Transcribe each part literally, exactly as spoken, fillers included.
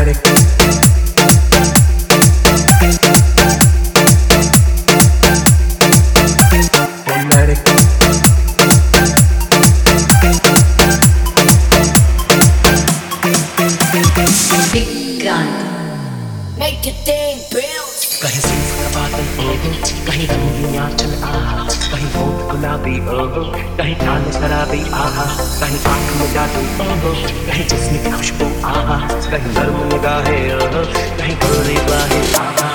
लड़की ओ लड़की Big gun, make it ding, bounce. कहीं सिर्फ का बादल ओहो, कहीं रंगीन आंचल आहा, कहीं होंठ गुलाबी ओहो, कहीं कान शराबी आहा, कहीं आँख में जादू ओहो, कहीं जिस्म की खुशबू आहा, कहीं नर्म निगाहें ओहो, कहीं गोरी बाहें आहा।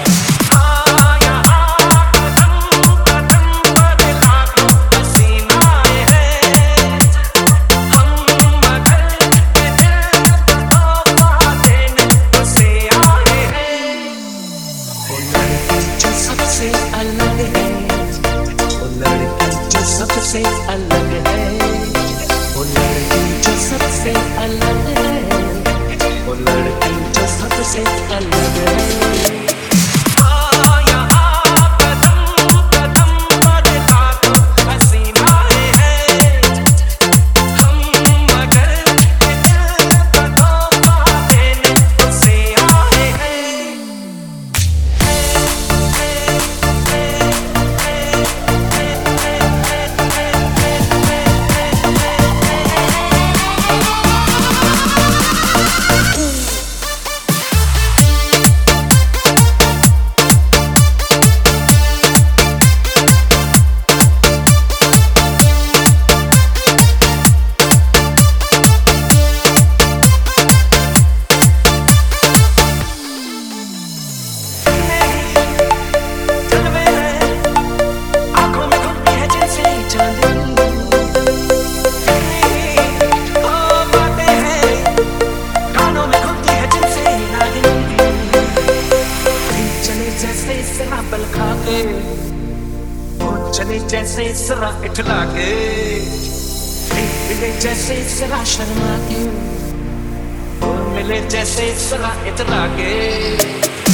सबसे अलग है वो लड़की जो सबसे अलग है वो लड़की जो सबसे अलग है वो लड़की जो सबसे अलग है चले जैसे सरा इठला के मिले जैसे सरा शर्मा के मिले जैसे सरा इठला के